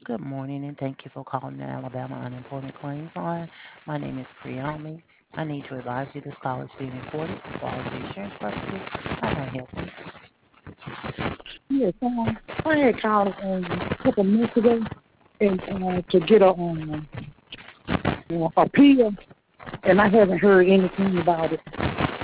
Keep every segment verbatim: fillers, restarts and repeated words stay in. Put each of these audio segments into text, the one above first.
Good morning, and thank you for calling the Alabama Unemployment Claims Line. My name is Priyomi. I need to advise you this call is being recorded for quality assurance purposes. How may I help you? Yes, um, I had called um, a couple months ago and uh, to get a um, uh, appeal, and I haven't heard anything about it.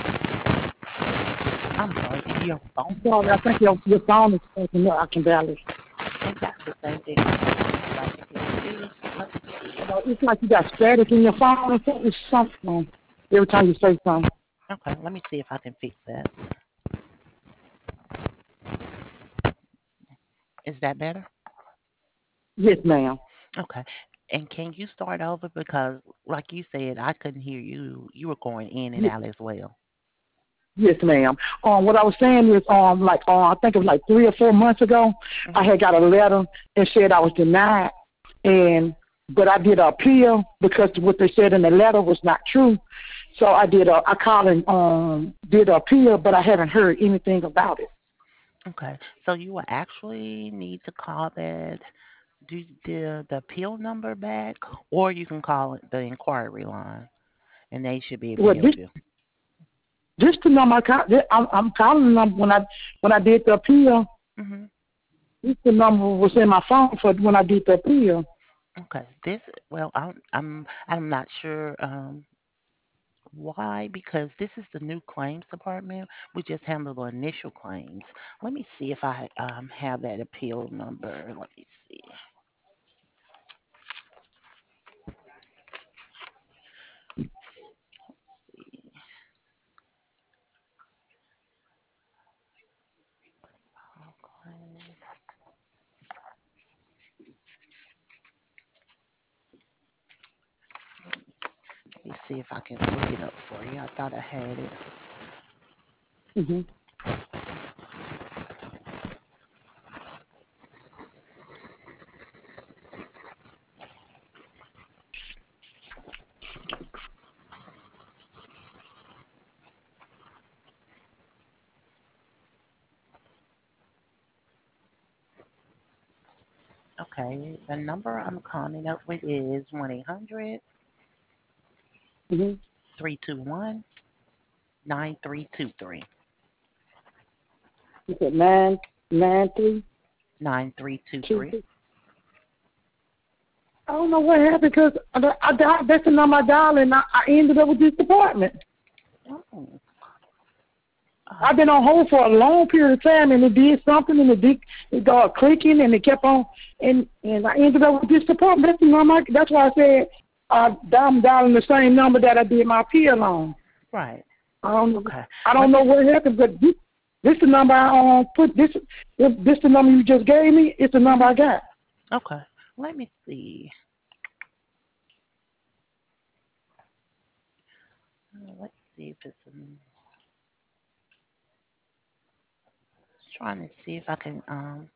I'm sorry, is your phone? I'm sorry, I think your your phone is breaking up. I can barely. I got the same thing. I can hear you. Let me see. Uh, it's like you got static in your phone or something. Something um, every time you say something. Okay, let me see if I can fix that. Is that better? Yes, ma'am. Okay. And can you start over because, like you said, I couldn't hear you. You were going in and Yes, out as well. yes, ma'am. Um, what I was saying is, um, like, uh, I think it was like three or four months ago, I Mhm. had got a letter and said I was denied, and but I did an appeal because what they said in the letter was not true. So I did a, I called and um did an appeal, but I haven't heard anything about it. Okay. So you will actually need to call that do the the appeal number back, or you can call it the inquiry line, and they should be able to Well, help this you. this the number I call, this, I'm, I'm calling them when I when I did the appeal. Hmm. This the number was in my phone for when I did the appeal. Okay. This well, I'm I'm I'm not sure um why because this is the new claims department. We just handle the initial claims. Let me see if I um have that appeal number. Let me see. Let me see if I can look it up for you. I thought I had it. Hmm. Okay. The number I'm calling up with is one eight hundred Hmm. three two one nine three two three. You said nine nine three nine three two two. three. I don't know what happened because I, I dialed, that's the number I dialed, and I, I ended up with this department. Oh, I've uh, been on hold for a long period of time, and it did something, and it did, it got clicking, and it kept on, and and I ended up with this department. That's the number. I, that's why I said uh, I'm dialing the same number that I did my appeal on. right. I don't know. Okay. I Let don't me. know what happened, but this, this the number I um, put. This this the number you just gave me. It's the number Hmm. I got. Okay. Let me see. Uh, Let's see if it's. Um, trying to see if I can um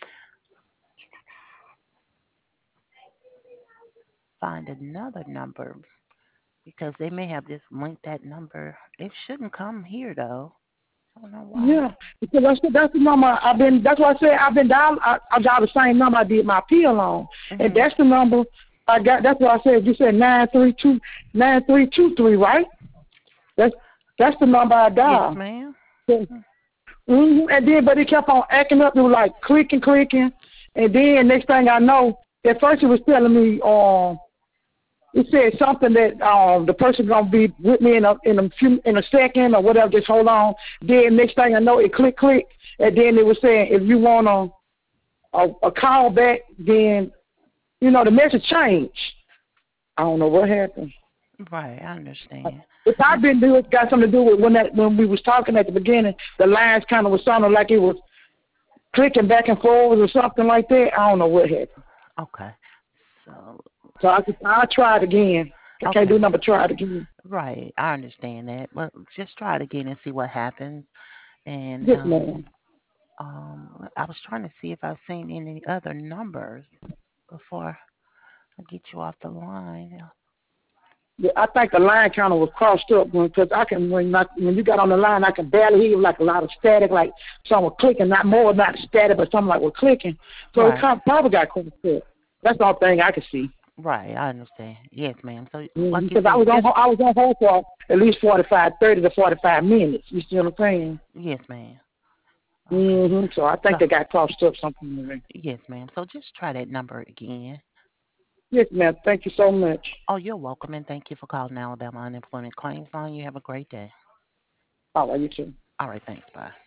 find another number because they may have just linked that number. It shouldn't come here though. I don't know why. Yeah, because that's the, that's the number I've been. That's why I said I've been dial. I, I dialed the same number I did my appeal on, and Hmm. that's the number I got. That's why I said you said nine three two nine three two three, right? That's that's the number I Yes, dialed. ma'am. So, mm-hmm. And then, but it kept on acting up. It was like clicking, clicking, and then next thing I know, at first it was telling me, um, it said something that um the person gonna be with me in a in a few in a second or whatever. Just hold on. Then next thing I know, it click click, and then it was saying if you want a a, a call back, then you know the message changed. I don't know what happened. Right. I understand. If And I've been do it got something to do with when that when we was talking at the beginning, the lines kind of was sounding like it was clicking back and forth or something like that. I don't know what happened. okay. So So I could, I'll try it again. I can't do okay. nothing but try it again. Right. I understand that. But just try it again and see what happens. And Yes, um ma'am. um I was trying to see if I've seen any other numbers before I get you off the line. Yeah, I think the line kind of was crossed up because I can when I, when you got on the line, I can barely hear like a lot of static, like something was clicking, not more, not static, but something like was clicking. So it Right. kind of, probably got crossed up. That's the only thing I can see. Right, I understand. Yes, ma'am. So, like you Because I said, was on just I was on hold for at least forty five, thirty to forty five minutes. You see what I'm saying? yes, ma'am. Okay. hmm So I So, think they got crossed up something. yes, ma'am. So just try that number again. Yes, ma'am. Thank you so much. Oh, you're welcome, and thank you for calling Alabama Unemployment Claims Line. You have a great day. All right, you too. All right, thanks. Bye.